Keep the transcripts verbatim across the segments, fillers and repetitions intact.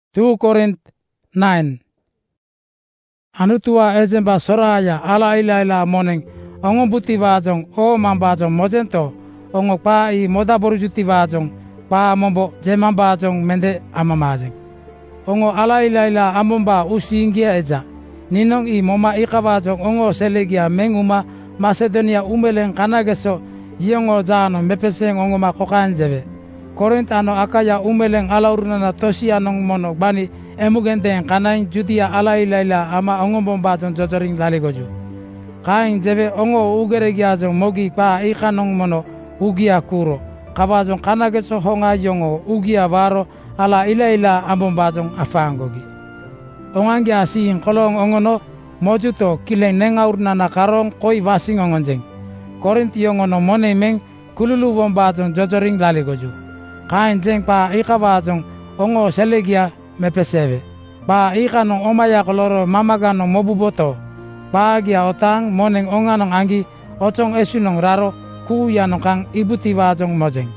two Korinth nine. Anutua ejemba soraya ala ila ila moneng ongo buti vajong o mambajong mojento ongo pa i moda borujuti vajong pa mombo jemam bajong mende amamajeng. Ongo ala ila ila amomba usingia eja ninong i moma ika vajong ongo selegia menguma Macedonia umeleng kanageso yongo jano mepeseng ongo makokanjeve. Korinth ano akaya umeleng ala urunana tosi anong mono bani emugenteng kanaing Judea ala ila ila ama ongo bombajong jojoring laligoju. Kaing jeve ongo ugeregiajong mogi pa ikanong mono ugia kuro. Kabajong kanageso honga yongo ugia varo ala ila ila ambombajong afangogi. Ongangi asiing kolong ongono mojuto kileng nengaurnana karong koi vasing ongonjeng. Korinth yongono mone meng kululu bombajong jojoring laligoju. Kain jeng pa ika vajong ongo selegia mepeseve. Pa ika nong omaya koloro mamaga nong mobuboto. Pa gia otang moneng onga nong anggi ocong esu nong raro kuya nong kang ibuti vajong mojeng.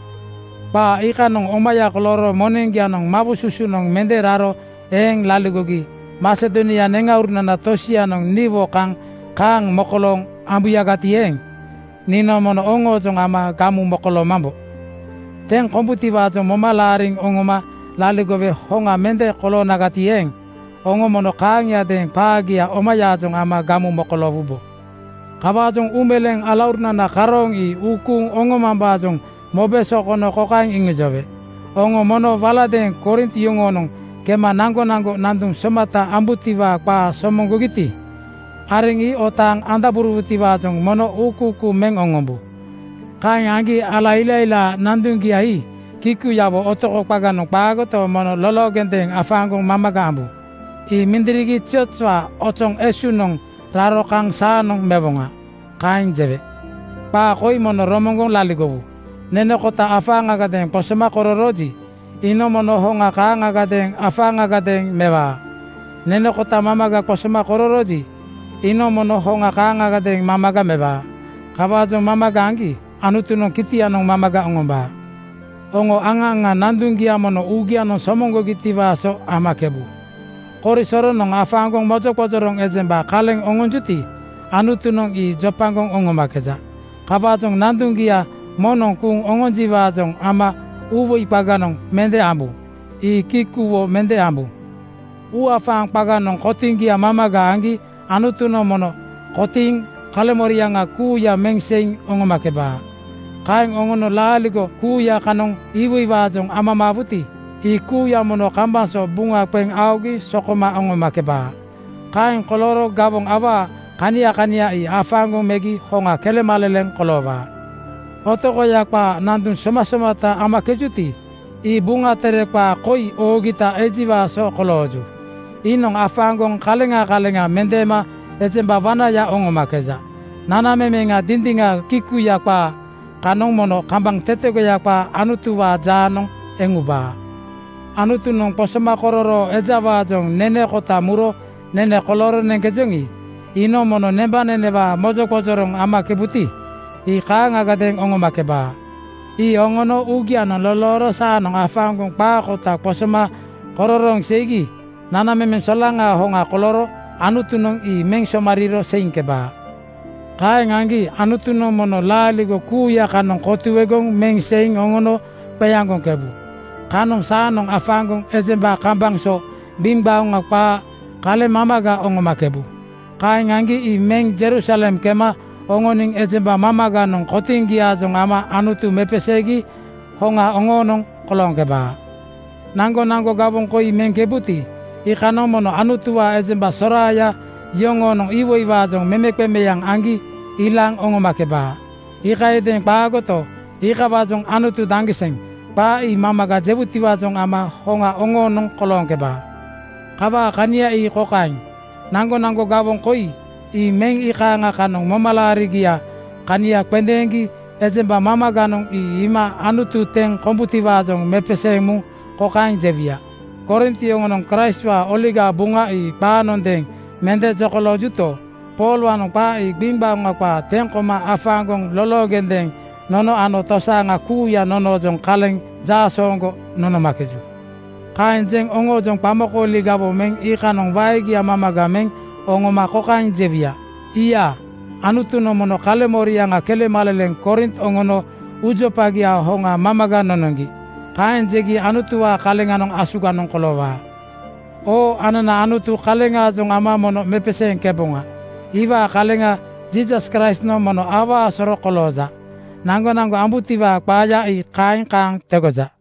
Pa ika nong omaya koloro moneng gia nong mabususu nong mende raro eng laligogi. Macedonia nengaurnana tosia nong nivo kang kang mokolong ambuyagati eng. Nino mono ongo jong ama gamu mokolo mambo. Teng komputi vajong moma laring ongoma laligove honga mende kolo nagati eng. Ongo mono kangya deng pagia omaya jong ama gamu mokolo vubo. Kavajong umeleng alaurnana karong i ukung ongo mambajong mobeso kono kokaing ingejove. Ongo mono valadeng Korinth yongonong kema nango nango nandung somata ambutiva pa somongo giti. Aring i otang andaburuti vajong mono ukuku meng ongombu. Kaing anggi ala ila ila nandung giai kiku yabo otoko paganong pagoto mono lolo genteng afangong mamaga ambu. I mindirigi tiotswa ocong esunong raro kang saanong mebonga. Kaing jeve. Pa koi mono romongong laligobu. Nene kota afanga gadeng posema kororoji. Ino mono honga kanga gadeng afanga gadeng mewa. Nene kota mamaga posema kororoji. Ino mono honga kanga gadeng mamaga mewa. Kabajong mamaga anggi. Anutunong kiti anong mamaga ongomba. Ongo anga-anga nandunggia mono ugia nong somongo giti vaso amakebu. Kori soro nong afangong mojok pojorong ejemba kaleng ongonjuti. Anutunong i jopangong ongomakeja. Kabajong nandunggia monong kung ongonji vajong ama uwo ipaganong mende ambu. I kikuwo mende ambu. Uafang paganong kotinggia mamaga anggi anutunong mono koting kalemorianga kuya mengseng ongomakeba. Kaing ongono laligo kuya kanong iwi vajong ama mabuti. I kuya mono kambanso bunga peng augi sokoma ongomakeba. Kaing koloro gabong awa kania kania i afangong megi honga kelemaleleng kolova. Otoko yakpa nandun soma-somata ama kejuti. I bunga terekpa koi ogita ejiva so koloju. Inong afangong kalenga kalenga mendema ejemba vanaya ongomakeja. Nana memenga dindinga kiku yakpa kanong mono kambang tetego yakpa anutuwa janong enguba. Anutunong posema kororo ejawa jong nene kota muro nene koloro nengkejongi. Ino mono nemba neneba mojok pojorong ama kebuti. I kanga gadeng ongomakeba. I ongono ugiano loloro sanong afangong pa kota posema kororong segi. Nana memen solanga honga koloro anutunong i mengsomariro seingkeba. Kaing anggi anutuno mono laligo kuya kanong kotuwegong mengseing ongono peyangong kebu. Kanong sanong afangong ejemba kambangso bimbaong pa kale mamaga ongomakebu. Kaing anggi i meng Jerusalem kema ongoning ejemba mamaga nong kotinggi ajong ama anutu mepesegi honga ongonong kolong keba. Nanggo nanggo gabong koi meng kebuti. I kanong mono anutua ejemba soraya yongo nong iwo iwajong memekpeme yang anggi ilang ongomakeba. Ika edeng pagoto, ika wajong anutu dangiseng, pa i mamaga jebuti wajong ama honga ongo nong kolong keba. Kawa kania i kokaing, nanggo nanggo gabong koi, i meng ika nga kanong momalarigia, kania kwendengi ejemba mamaga nong i ima anutu teng komputi wajong mepesemu kokaing jevia. Korinthi ngonong Christwa oliga bunga i panondeng mende jokolo juto. Paul wanong pa i bimba nga pa tengkoma afangong lolo gendeng nono ano tosa nga kuya nono jong kaleng jasongo nono makeju. Kain jeng ongo jong pamoko ligabo meng ikanong vaigi amamaga meng ongo makokain jevia. Iya, anutu no mono kale moria nga kele maleleng Korint ongono ujo pagia honga mamaga nonongi. Kain jegi anutu wa kalenga nong asuga nong kolova. O anana anutu kalenga jong ama mono mepeseng kebonga. Iwa kalenga Jesus Christ no mono awa soro koloza. Nanggo nanggo ambutiva kpaya i kain kang tegoza.